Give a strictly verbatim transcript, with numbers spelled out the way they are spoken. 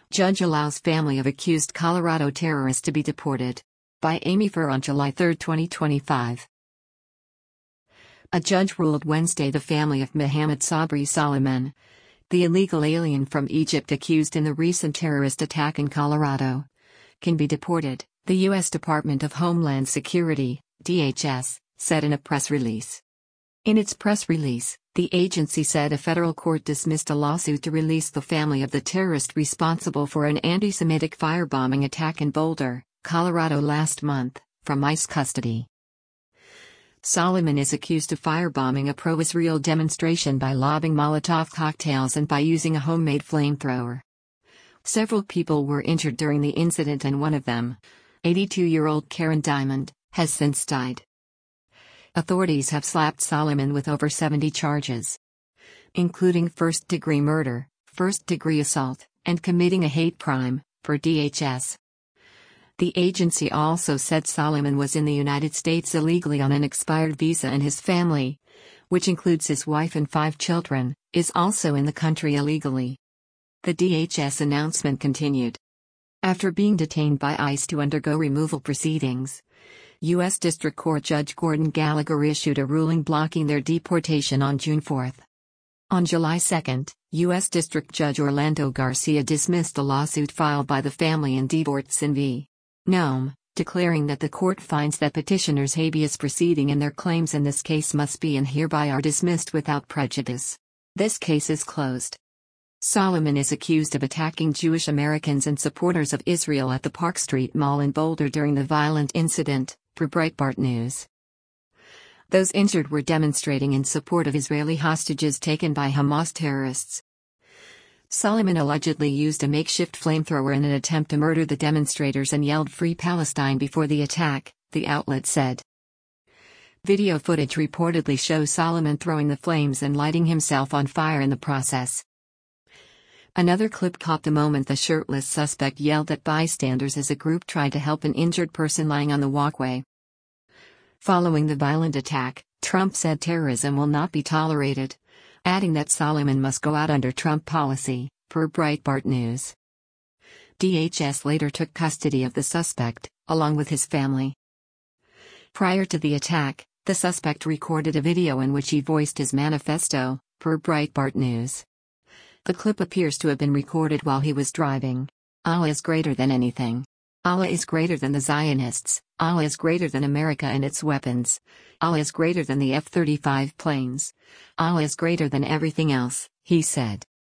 Judge allows family of accused Colorado terrorist to be deported. By Amy Furr on July third, twenty twenty-five. A judge ruled Wednesday the family of Mohammed Sabri Soliman, the illegal alien from Egypt accused in the recent terrorist attack in Colorado, can be deported, the U S Department of Homeland Security, D H S, said in a press release. In its press release, the agency said a federal court dismissed a lawsuit to release the family of the terrorist responsible for an anti-Semitic firebombing attack in Boulder, Colorado last month, from ICE custody. Soliman is accused of firebombing a pro-Israel demonstration by lobbing Molotov cocktails and by using a homemade flamethrower. Several people were injured during the incident and one of them, eighty-two-year-old Karen Diamond, has since died. Authorities have slapped Soliman with over seventy charges, including first-degree murder, first-degree assault, and committing a hate crime, per D H S. The agency also said Soliman was in the United States illegally on an expired visa and his family, which includes his wife and five children, is also in the country illegally. The D H S announcement continued. After being detained by ICE to undergo removal proceedings, U S District Court Judge Gordon Gallagher issued a ruling blocking their deportation on June fourth. On July second, U S District Judge Orlando Garcia dismissed a lawsuit filed by the family in Dvortson v. Noem, declaring that the court finds that petitioners' habeas proceeding and their claims in this case must be and hereby are dismissed without prejudice. This case is closed. Soliman is accused of attacking Jewish Americans and supporters of Israel at the Park Street Mall in Boulder during the violent incident, per Breitbart News. Those injured were demonstrating in support of Israeli hostages taken by Hamas terrorists. Soliman allegedly used a makeshift flamethrower in an attempt to murder the demonstrators and yelled "Free Palestine" before the attack, the outlet said. Video footage reportedly shows Soliman throwing the flames and lighting himself on fire in the process. Another clip caught the moment the shirtless suspect yelled at bystanders as a group tried to help an injured person lying on the walkway. Following the violent attack, Trump said terrorism will not be tolerated, adding that Soliman must go out under Trump policy, per Breitbart News. D H S later took custody of the suspect, along with his family. Prior to the attack, the suspect recorded a video in which he voiced his manifesto, per Breitbart News. The clip appears to have been recorded while he was driving. Allah is greater than anything. Allah is greater than the Zionists. Allah is greater than America and its weapons. Allah is greater than the F thirty-five planes. Allah is greater than everything else, he said.